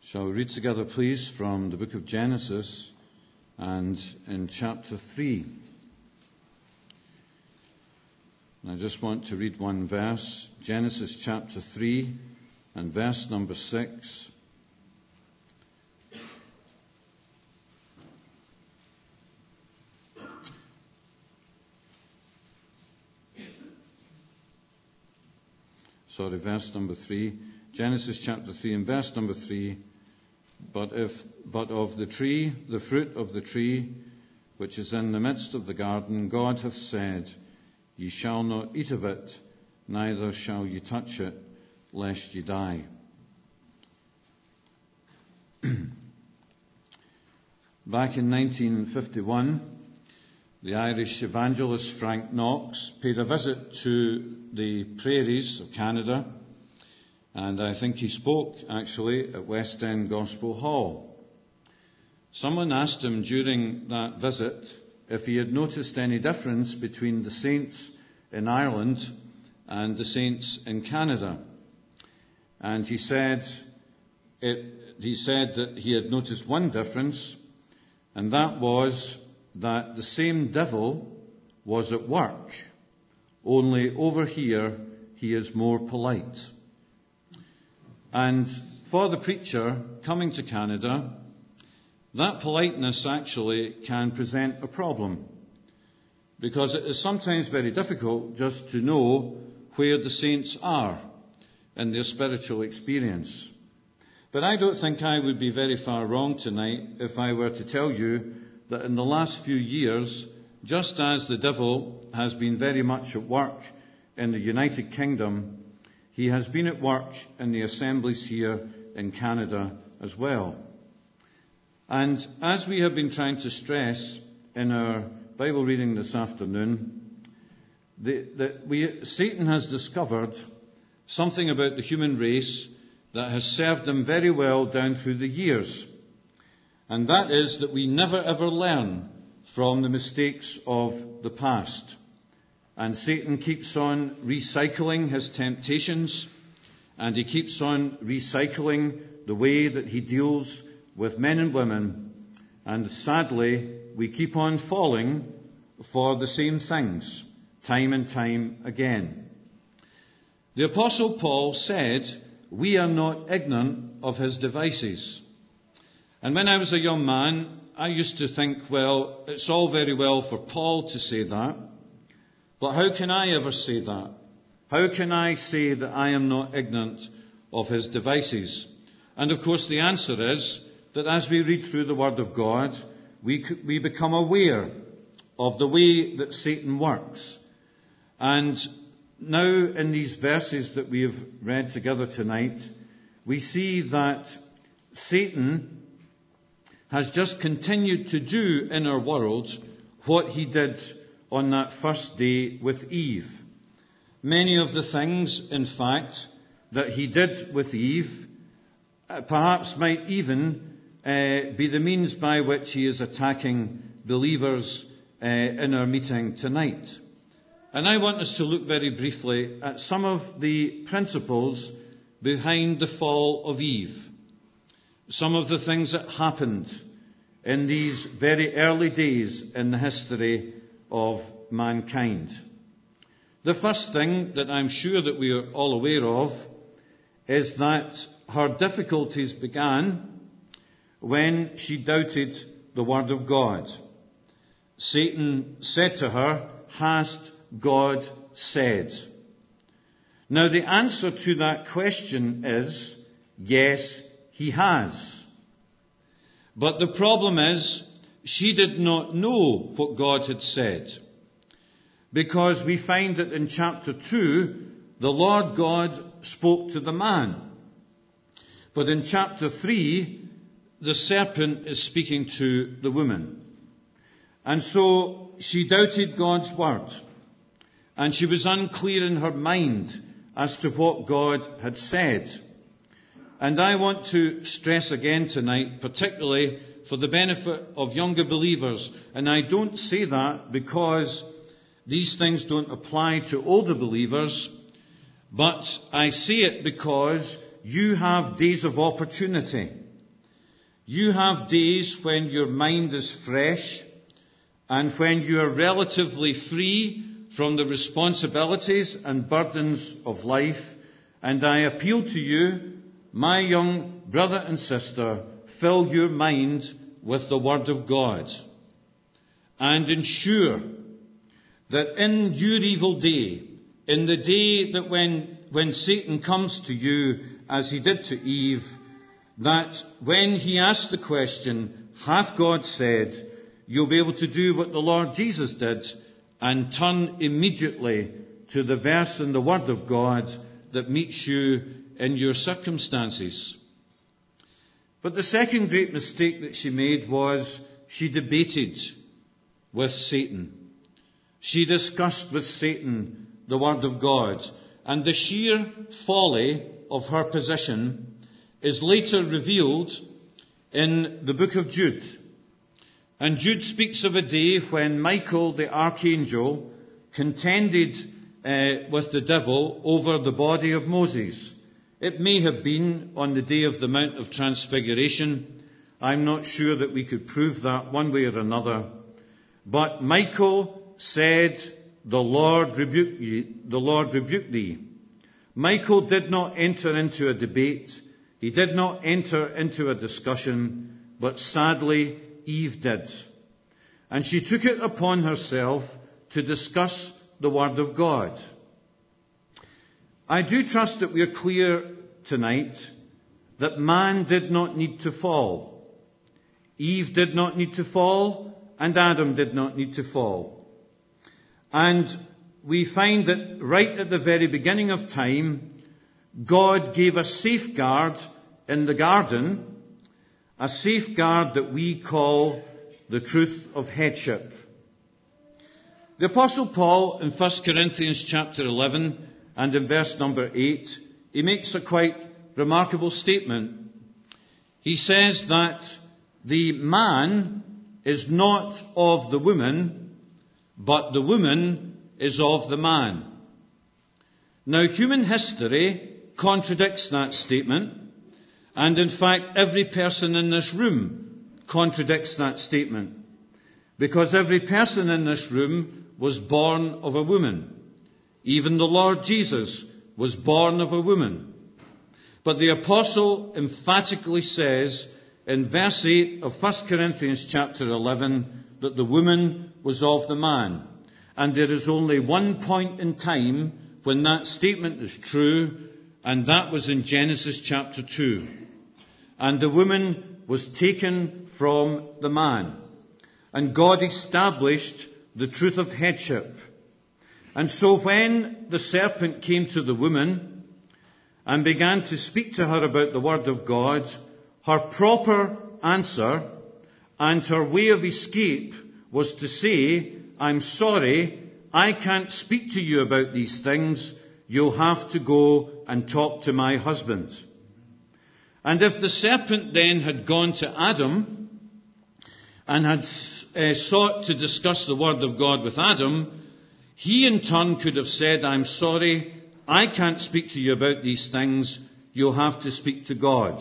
Shall we read together, please, from the book of Genesis and in chapter 3. And I just want to read one verse, Genesis chapter 3 and verse number 6. Verse number 3. Genesis chapter 3 and verse number 3. But of the tree, the fruit of the tree, which is in the midst of the garden, God hath said, Ye shall not eat of it, neither shall ye touch it, lest ye die. Back in 1951, the Irish evangelist Frank Knox paid a visit to the prairies of Canada, and I think he spoke actually at West End Gospel Hall. Someone asked him during that visit if he had noticed any difference between the saints in Ireland and the saints in Canada. And he said that he had noticed one difference, and that was that the same devil was at work, only over here he is more polite. And for the preacher coming to Canada, that politeness actually can present a problem, because it is sometimes very difficult just to know where the saints are in their spiritual experience. But I don't think I would be very far wrong tonight if I were to tell you that in the last few years, just as the devil has been very much at work in the United Kingdom, he has been at work in the assemblies here in Canada as well. And as we have been trying to stress in our Bible reading this afternoon, Satan has discovered something about the human race that has served him very well down through the years. And that is that we never ever learn from the mistakes of the past. And Satan keeps on recycling his temptations, and he keeps on recycling the way that he deals with men and women. And sadly, we keep on falling for the same things, time and time again. The Apostle Paul said, we are not ignorant of his devices. And when I was a young man, I used to think, well, it's all very well for Paul to say that, but how can I ever say that? How can I say that I am not ignorant of his devices? And of course the answer is that as we read through the Word of God, we become aware of the way that Satan works. And now in these verses that we have read together tonight, we see that Satan has just continued to do in our world what he did on that first day with Eve. Many of the things, in fact, that he did with Eve perhaps might even be the means by which he is attacking believers in our meeting tonight. And I want us to look very briefly at some of the principles behind the fall of Eve. Some of the things that happened in these very early days in the history of mankind. The first thing that I'm sure that we are all aware of is that her difficulties began when she doubted the Word of God. Satan said to her, "Hast God said?" Now the answer to that question is, yes, he has. But the problem is, she did not know what God had said. Because we find that in chapter 2, the Lord God spoke to the man. But in chapter 3, the serpent is speaking to the woman. And so she doubted God's word. And she was unclear in her mind as to what God had said. And I want to stress again tonight, particularly for the benefit of younger believers, and I don't say that because these things don't apply to older believers, but I say it because you have days of opportunity You have days when your mind is fresh and when you are relatively free from the responsibilities and burdens of life. And I appeal to you, my young brother and sister, fill your mind with the Word of God. And ensure that in your evil day, in the day that when Satan comes to you, as he did to Eve, that when he asks the question, hath God said, you'll be able to do what the Lord Jesus did and turn immediately to the verse in the Word of God that meets you in your circumstances. But the second great mistake that she made was she debated with Satan. She discussed with Satan the Word of God. And the sheer folly of her position is later revealed in the book of Jude. And Jude speaks of a day when Michael the archangel contended with the devil over the body of Moses. It may have been on the day of the Mount of Transfiguration. I'm not sure that we could prove that one way or another. But Michael said, the Lord rebuke thee. Michael did not enter into a debate. He did not enter into a discussion, but sadly, Eve did. And she took it upon herself to discuss the Word of God. I do trust that we are clear tonight that man did not need to fall. Eve did not need to fall, and Adam did not need to fall. And we find that right at the very beginning of time, God gave a safeguard in the garden, a safeguard that we call the truth of headship. The Apostle Paul in 1 Corinthians chapter 11 and in verse number 8, he makes a quite remarkable statement. He says that the man is not of the woman, but the woman is of the man. Now, human history contradicts that statement. And in fact, every person in this room contradicts that statement. Because every person in this room was born of a woman. Even the Lord Jesus was born of a woman. But the apostle emphatically says in verse 8 of 1 Corinthians chapter 11 that the woman was of the man. And there is only one point in time when that statement is true, and that was in Genesis chapter 2. And the woman was taken from the man. And God established the truth of headship. And so when the serpent came to the woman and began to speak to her about the Word of God, her proper answer and her way of escape was to say, I'm sorry, I can't speak to you about these things. You'll have to go and talk to my husband. And if the serpent then had gone to Adam and had sought to discuss the Word of God with Adam, he in turn could have said, I'm sorry, I can't speak to you about these things. You'll have to speak to God.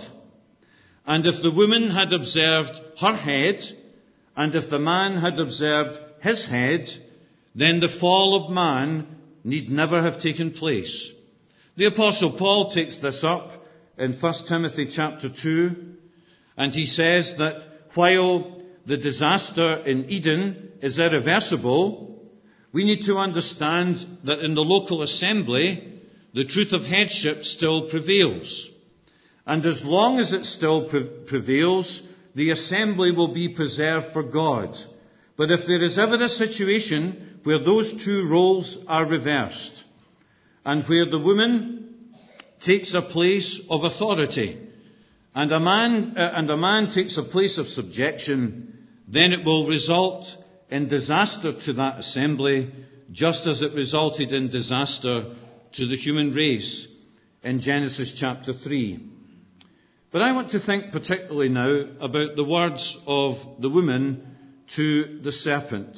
And if the woman had observed her head, and if the man had observed his head, then the fall of man need never have taken place. The Apostle Paul takes this up in 1 Timothy chapter 2, and he says that while the disaster in Eden is irreversible, we need to understand that in the local assembly, the truth of headship still prevails. And as long as it still prevails, the assembly will be preserved for God. But if there is ever a situation where those two roles are reversed, and where the woman takes a place of authority, and a man takes a place of subjection, then it will result in disaster to that assembly, just as it resulted in disaster to the human race in Genesis chapter 3. But I want to think particularly now about the words of the woman to the serpent.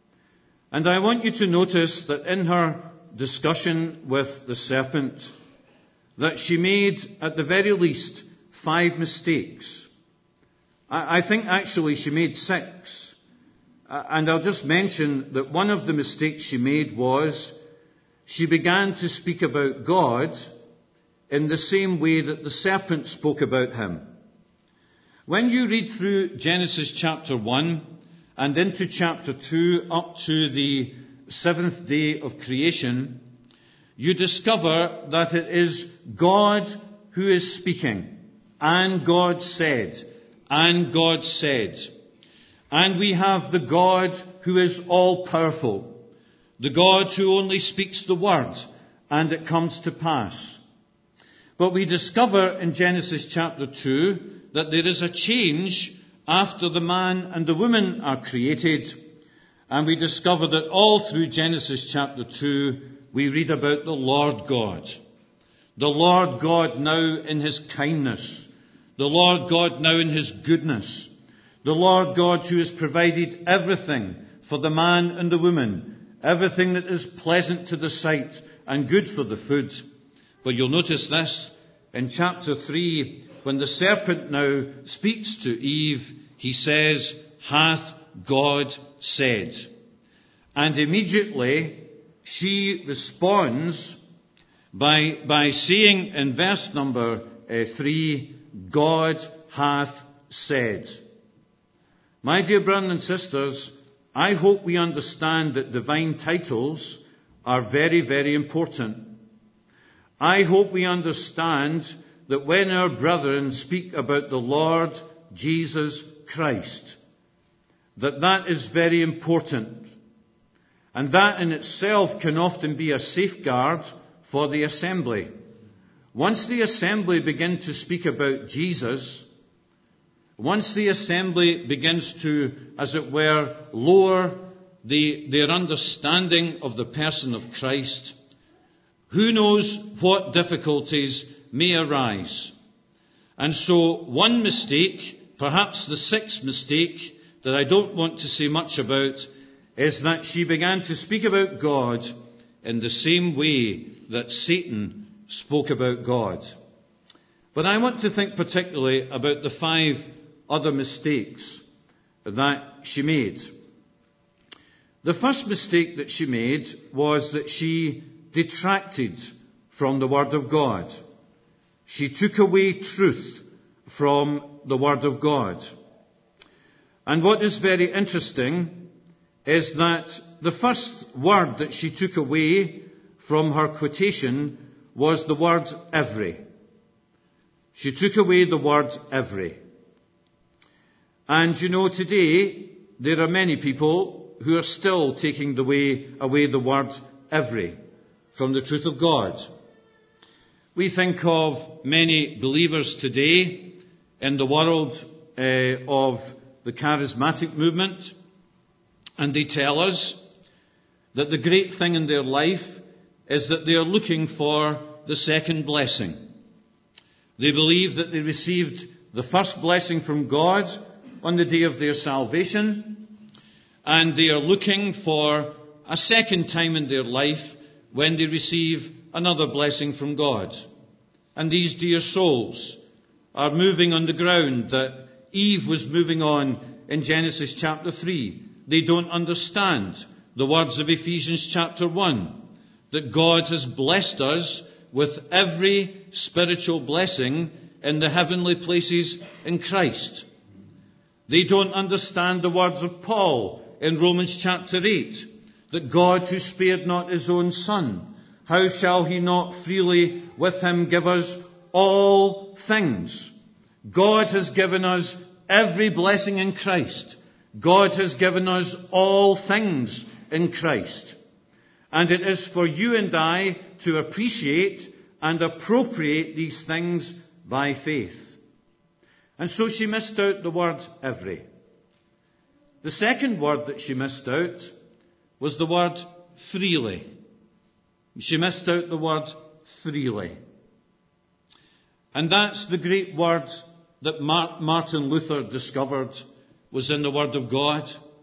And I want you to notice that in her discussion with the serpent, that she made, at the very least, 5 mistakes. I think actually she made 6. And I'll just mention that one of the mistakes she made was she began to speak about God in the same way that the serpent spoke about him. When you read through Genesis chapter 1 and into chapter 2 up to the 7th day of creation, you discover that it is God who is speaking. And God said, and God said. And we have the God who is all-powerful, the God who only speaks the word, and it comes to pass. But we discover in Genesis chapter 2 that there is a change after the man and the woman are created. And we discover that all through Genesis chapter 2, we read about the Lord God. The Lord God now in his kindness. The Lord God now in his goodness. The Lord God who has provided everything for the man and the woman. Everything that is pleasant to the sight and good for the food. But you'll notice this in chapter 3, when the serpent now speaks to Eve, he says, hath God said. And immediately she responds by saying in verse number 3, God hath said. My dear brothers and sisters, I hope we understand that divine titles are very, very important. I hope we understand that when our brethren speak about the Lord Jesus Christ, that is very important. And that in itself can often be a safeguard for the assembly. Once the assembly begin to speak about Jesus, once the assembly begins to, as it were, lower their understanding of the person of Christ, who knows what difficulties may arise. And so one mistake, perhaps the 6th mistake, that I don't want to say much about, is that she began to speak about God in the same way that Satan spoke about God. But I want to think particularly about the 5 other mistakes that she made. The first mistake that she made was that she detracted from the Word of God. She took away truth from the Word of God. And what is very interesting is that the first word that she took away from her quotation was the word every. She took away the word every. And you know, today, there are many people who are still taking away the word every from the truth of God. We think of many believers today in the world of the charismatic movement, and they tell us that the great thing in their life is that they are looking for the second blessing. They believe that they received the first blessing from God on the day of their salvation, and they are looking for a second time in their life when they receive another blessing from God. And these dear souls are moving on the ground that Eve was moving on in Genesis chapter 3. They don't understand the words of Ephesians chapter 1, that God has blessed us with every spiritual blessing in the heavenly places in Christ. They don't understand the words of Paul in Romans chapter 8, that God who spared not his own Son, how shall he not freely with him give us all things? God has given us every blessing in Christ. God has given us all things in Christ. And it is for you and I to appreciate and appropriate these things by faith. And so she missed out the word every. The second word that she missed out was the word freely. She missed out the word freely. And that's the great word that Martin Luther discovered was in the Word of God.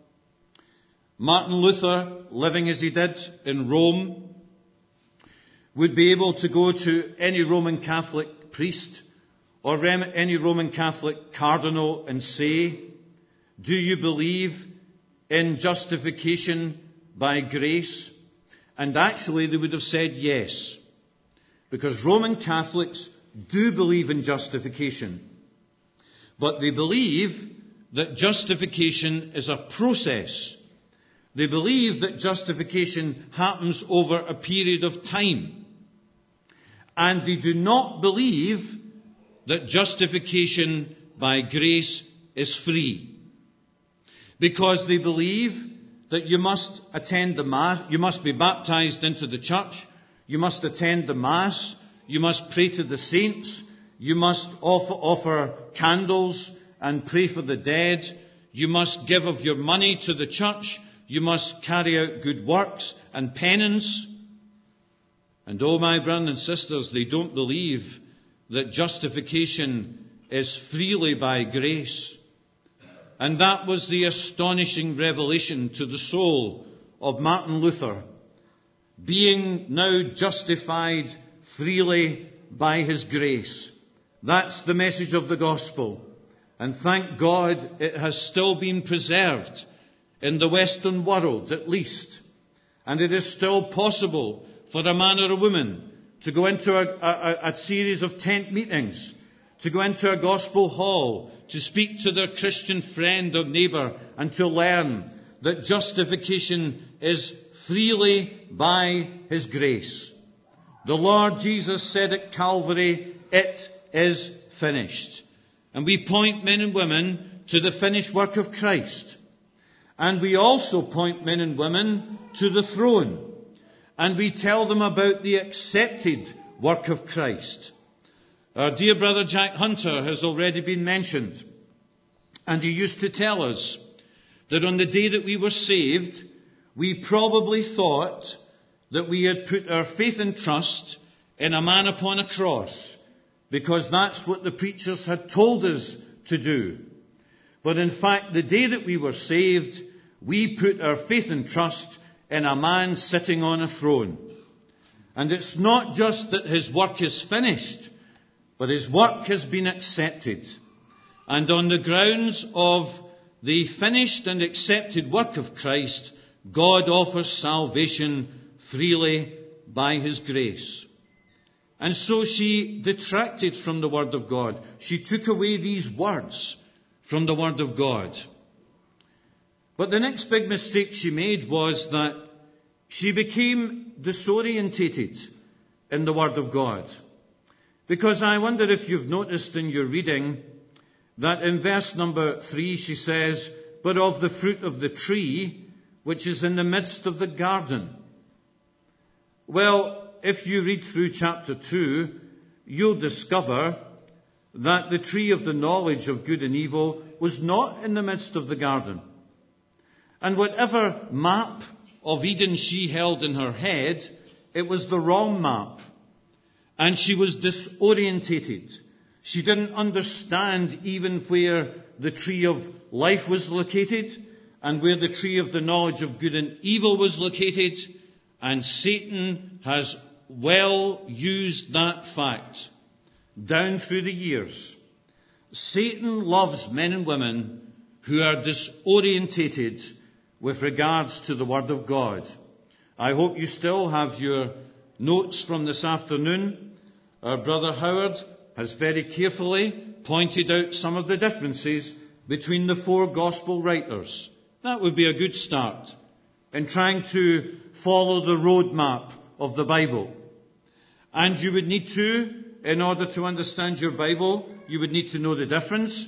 Martin Luther, living as he did in Rome, would be able to go to any Roman Catholic priest or any Roman Catholic cardinal and say, do you believe in justification by grace? And actually they would have said yes, because Roman Catholics do believe in justification. But they believe that justification is a process. They believe that justification happens over a period of time. And they do not believe that justification by grace is free. Because they believe that you must attend the Mass, you must be baptized into the church, you must attend the Mass, you must pray to the saints, you must offer candles and pray for the dead, you must give of your money to the church, you must carry out good works and penance. And oh, my brothers and sisters, they don't believe that justification is freely by grace. And that was the astonishing revelation to the soul of Martin Luther. Being now justified freely by his grace. That's the message of the gospel. And thank God it has still been preserved in the Western world, at least. And it is still possible for a man or a woman to go into a series of tent meetings, to go into a gospel hall, to speak to their Christian friend or neighbour, and to learn that justification is freely by his grace. The Lord Jesus said at Calvary, it is finished. And we point men and women to the finished work of Christ. And we also point men and women to the throne. And we tell them about the accepted work of Christ. Our dear brother Jack Hunter has already been mentioned. And he used to tell us that on the day that we were saved, we probably thought that we had put our faith and trust in a man upon a cross, because that's what the preachers had told us to do. But in fact, the day that we were saved, we put our faith and trust in a man sitting on a throne. And it's not just that his work is finished, but his work has been accepted. And on the grounds of the finished and accepted work of Christ, God offers salvation freely by his grace. And so she detracted from the Word of God. She took away these words from the Word of God. But the next big mistake she made was that she became disorientated in the Word of God. Because I wonder if you've noticed in your reading that in verse number 3 she says, but of the fruit of the tree which is in the midst of the garden. Well, if you read through chapter 2, you'll discover that the tree of the knowledge of good and evil was not in the midst of the garden. And whatever map of Eden she held in her head, it was the wrong map. And she was disorientated. She didn't understand even where the tree of life was located and where the tree of the knowledge of good and evil was located. And Satan has well used that fact down through the years. Satan loves men and women who are disorientated with regards to the Word of God. I hope you still have your notes from this afternoon. Our brother Howard has very carefully pointed out some of the differences between the four gospel writers. That would be a good start in trying to follow the roadmap of the Bible. And you would need to, in order to understand your Bible, you would need to know the difference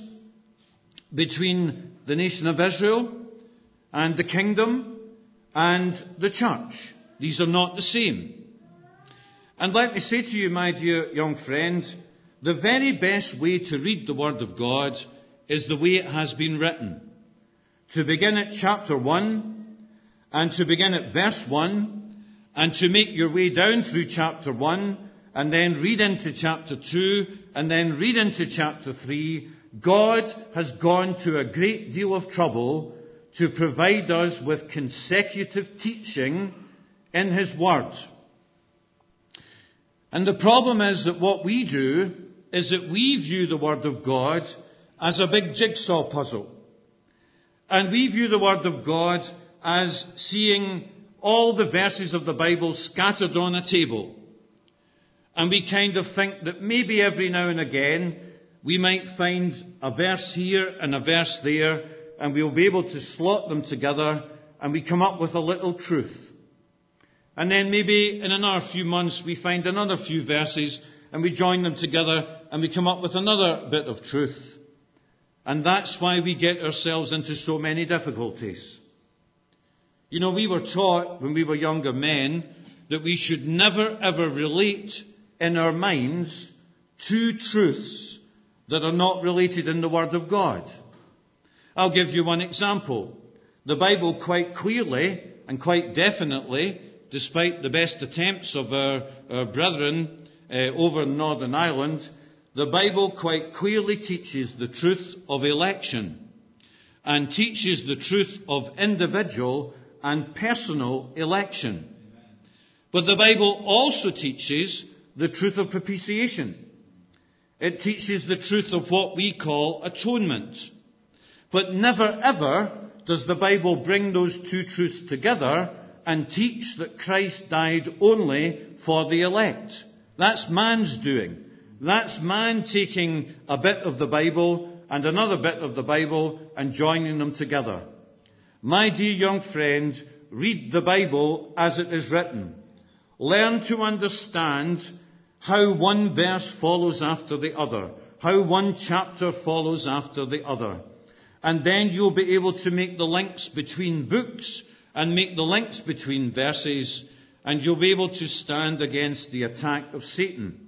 between the nation of Israel and the kingdom and the church. These are not the same. And let me say to you, my dear young friend, the very best way to read the Word of God is the way it has been written. To begin at chapter 1, and to begin at verse 1, and to make your way down through chapter 1, and then read into chapter 2, and then read into chapter 3. God has gone to a great deal of trouble to provide us with consecutive teaching in His Word. And the problem is that what we do is that we view the Word of God as a big jigsaw puzzle. And we view the Word of God as seeing all the verses of the Bible scattered on a table. And we kind of think that maybe every now and again we might find a verse here and a verse there, and we'll be able to slot them together, and we come up with a little truth. And then maybe in another few months we find another few verses, and we join them together, and we come up with another bit of truth. And that's why we get ourselves into so many difficulties. You know, we were taught when we were younger men that we should never ever relate in our minds two truths that are not related in the Word of God. I'll give you one example. The Bible quite clearly and quite definitely, despite the best attempts of our brethren over in Northern Ireland, the Bible quite clearly teaches the truth of election and teaches the truth of individual and personal election. But the Bible also teaches the truth of propitiation. It teaches the truth of what we call atonement. But never ever does the Bible bring those two truths together and teach that Christ died only for the elect. That's man's doing. That's man taking a bit of the Bible and another bit of the Bible and joining them together. My dear young friend, read the Bible as it is written. Learn to understand how one verse follows after the other, how one chapter follows after the other. And then you'll be able to make the links between books and make the links between verses, and you'll be able to stand against the attack of Satan.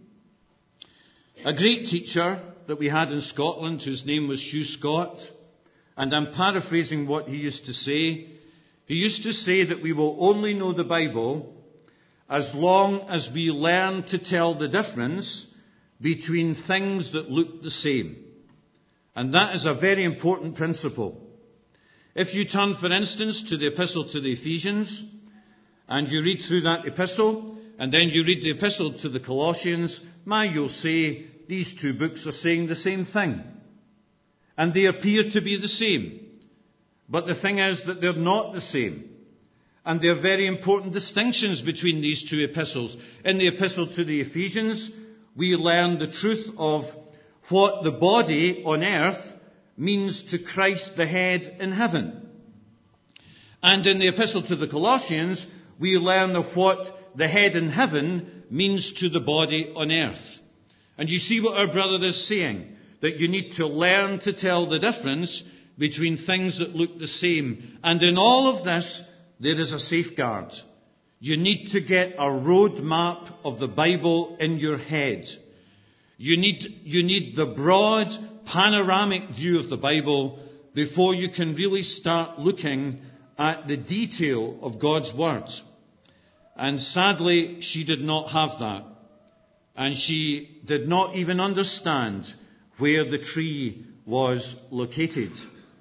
A great teacher that we had in Scotland, whose name was Hugh Scott, and I'm paraphrasing what he used to say. He used to say that we will only know the Bible as long as we learn to tell the difference between things that look the same. And that is a very important principle. If you turn, for instance, to the epistle to the Ephesians, and you read through that epistle, and then you read the epistle to the Colossians, you'll say these two books are saying the same thing. And they appear to be the same. But the thing is that they're not the same. And there are very important distinctions between these two epistles. In the epistle to the Ephesians, we learn the truth of what the body on earth means to Christ the head in heaven. And in the epistle to the Colossians, we learn of what the head in heaven means to the body on earth. And you see what our brother is saying, that you need to learn to tell the difference between things that look the same. And in all of this, there is a safeguard. You need to get a road map of the Bible in your head. You need the broad, panoramic view of the Bible before you can really start looking at the detail of God's Word. And sadly, she did not have that. And she did not even understand where the tree was located.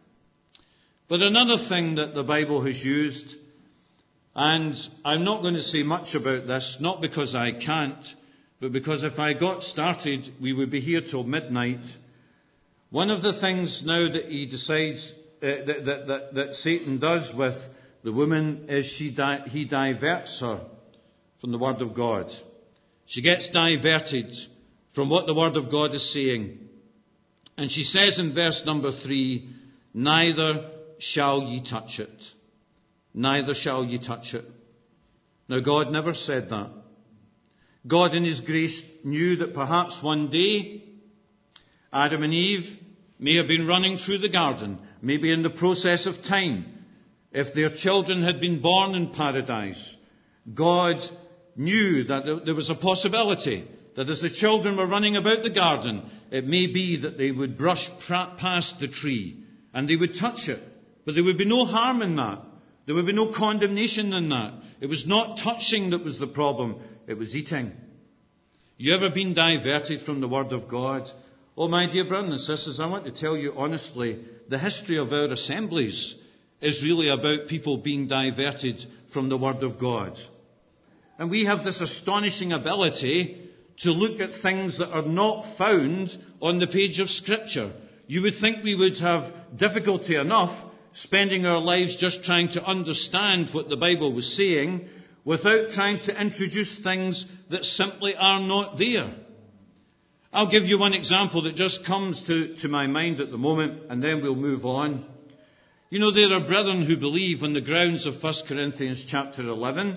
But another thing that the Bible has used, and I'm not going to say much about this, not because I can't, but because if I got started, we would be here till midnight. One of the things now that he decides, that Satan does with the woman is he diverts her from the Word of God. She gets diverted from what the Word of God is saying. And she says in verse number 3, neither shall ye touch it. Neither shall ye touch it. Now God never said that. God in His grace knew that perhaps one day Adam and Eve may have been running through the garden, maybe in the process of time. If their children had been born in paradise, God knew that there was a possibility that as the children were running about the garden, it may be that they would brush past the tree and they would touch it. But there would be no harm in that. There would be no condemnation in that. It was not touching that was the problem. It was eating. You ever been diverted from the Word of God? Oh, my dear brothers and sisters, I want to tell you honestly, the history of our assemblies is really about people being diverted from the Word of God. And we have this astonishing ability to look at things that are not found on the page of Scripture. You would think we would have difficulty enough spending our lives just trying to understand what the Bible was saying without trying to introduce things that simply are not there. I'll give you one example that just comes to my mind at the moment, and then we'll move on. You know, there are brethren who believe on the grounds of 1 Corinthians chapter 11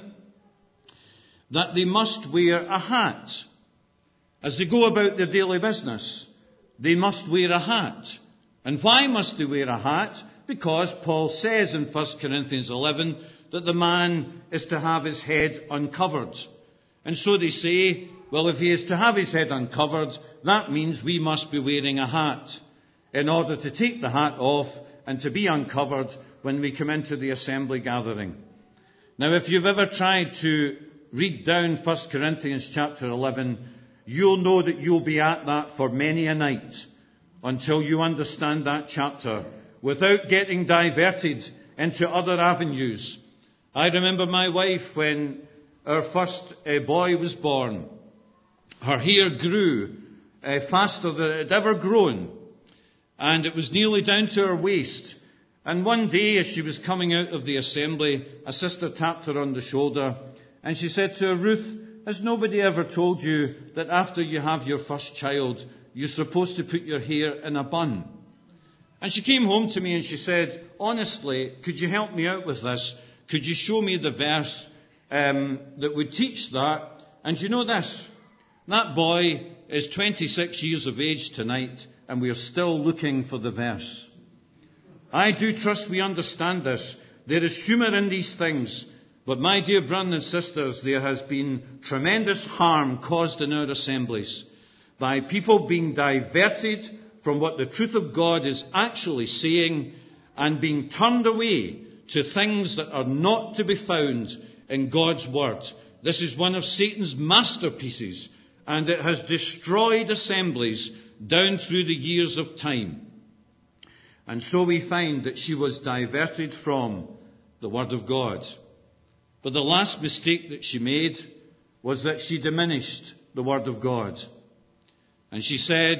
that they must wear a hat. As they go about their daily business, they must wear a hat. And why must they wear a hat? Because Paul says in 1 Corinthians 11 that the man is to have his head uncovered. And so they say, well, if he is to have his head uncovered, that means we must be wearing a hat in order to take the hat off and to be uncovered when we come into the assembly gathering. Now, if you've ever tried to read down 1 Corinthians chapter 11, you'll know that you'll be at that for many a night until you understand that chapter without getting diverted into other avenues. I remember my wife when our first boy was born. Her hair grew faster than it had ever grown, and it was nearly down to her waist. And one day, as she was coming out of the assembly, a sister tapped her on the shoulder, and she said to her, "Ruth, has nobody ever told you that after you have your first child, you're supposed to put your hair in a bun?" And she came home to me and she said, "Honestly, could you help me out with this? Could you show me the verse that would teach that?" And you know this, that boy is 26 years of age tonight, and we are still looking for the verse. I do trust we understand this. There is humour in these things. But my dear brothers and sisters, there has been tremendous harm caused in our assemblies by people being diverted from what the truth of God is actually saying and being turned away to things that are not to be found in God's Word. This is one of Satan's masterpieces, and it has destroyed assemblies down through the years of time. And so we find that she was diverted from the Word of God. But the last mistake that she made was that she diminished the Word of God. And she said,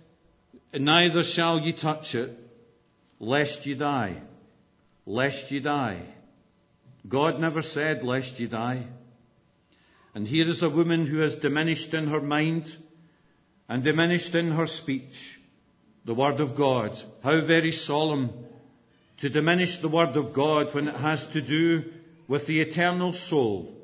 "Neither shall ye touch it, lest ye die." Lest ye die. God never said, "Lest ye die." And here is a woman who has diminished in her mind and diminished in her speech the Word of God. How very solemn to diminish the Word of God when it has to do with the eternal soul.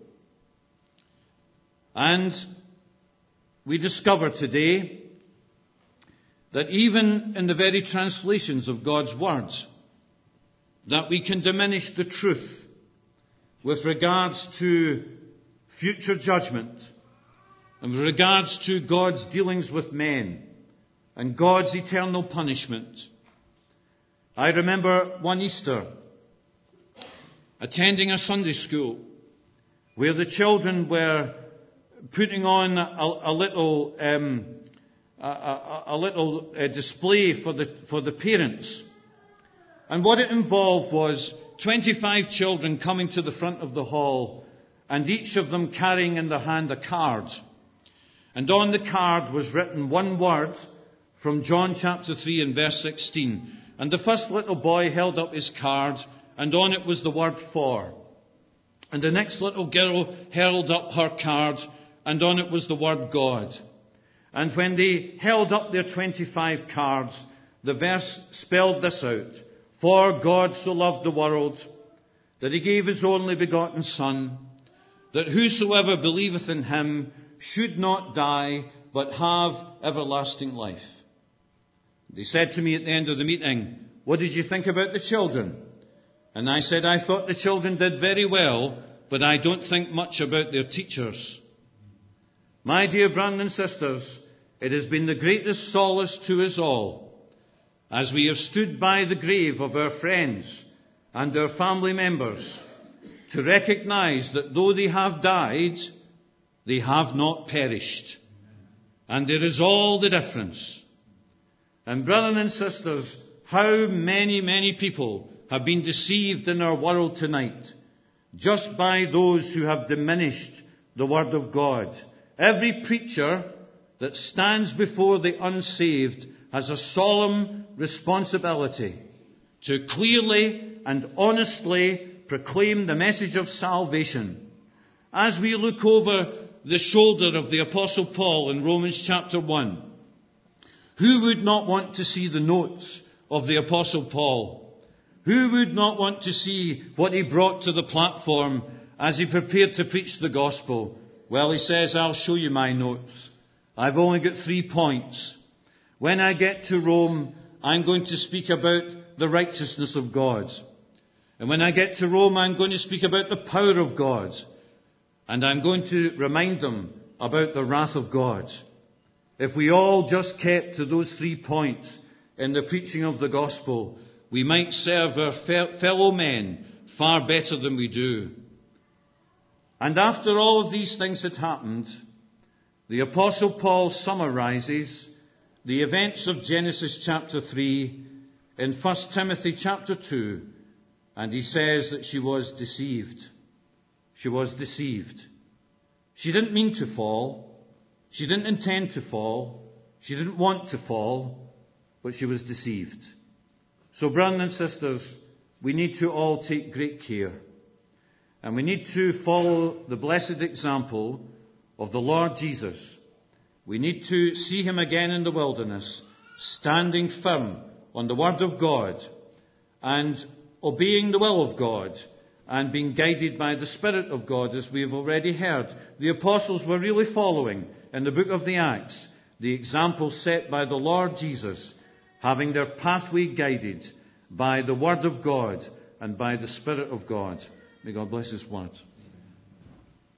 And we discover today that even in the very translations of God's Word, that we can diminish the truth with regards to future judgment and with regards to God's dealings with men and God's eternal punishment. I remember one Easter attending a Sunday school where the children were putting on a little display for the parents. And what it involved was 25 children coming to the front of the hall, and each of them carrying in their hand a card. And on the card was written one word from John chapter 3 and verse 16. And the first little boy held up his card, and on it was the word "for." And the next little girl held up her card, and on it was the word "God." And when they held up their 25 cards, the verse spelled this out: "For God so loved the world, that he gave his only begotten Son, that whosoever believeth in him should not die, but have everlasting life." They said to me at the end of the meeting, "What did you think about the children?" And I said, "I thought the children did very well, but I don't think much about their teachers." My dear brothers and sisters, it has been the greatest solace to us all, as we have stood by the grave of our friends and our family members, to recognize that though they have died, they have not perished. And there is all the difference. And brothers and sisters, how many people have been deceived in our world tonight just by those who have diminished the Word of God Every preacher that stands before the unsaved has a solemn responsibility to clearly and honestly proclaim the message of salvation. As we look over the shoulder of the Apostle Paul in Romans chapter 1, who would not want to see the notes of the Apostle Paul? Who would not want to see what he brought to the platform as he prepared to preach the gospel? Well, he says, I'll show you my notes. I've only got 3 points. When I get to Rome, I'm going to speak about the righteousness of God. And when I get to Rome, I'm going to speak about the power of God. And I'm going to remind them about the wrath of God. If we all just kept to those 3 points in the preaching of the gospel, we might serve our fellow men far better than we do. And after all of these things had happened, the Apostle Paul summarizes the events of Genesis chapter 3 in 1 Timothy chapter 2, and he says that she was deceived. She was deceived. She didn't mean to fall. She didn't intend to fall. She didn't want to fall, but she was deceived. So, brothers and sisters, we need to all take great care. And we need to follow the blessed example of the Lord Jesus. We need to see him again in the wilderness, standing firm on the word of God and obeying the will of God and being guided by the Spirit of God, as we have already heard. The apostles were really following, in the book of the Acts, the example set by the Lord Jesus, having their pathway guided by the word of God and by the Spirit of God. May God bless his word.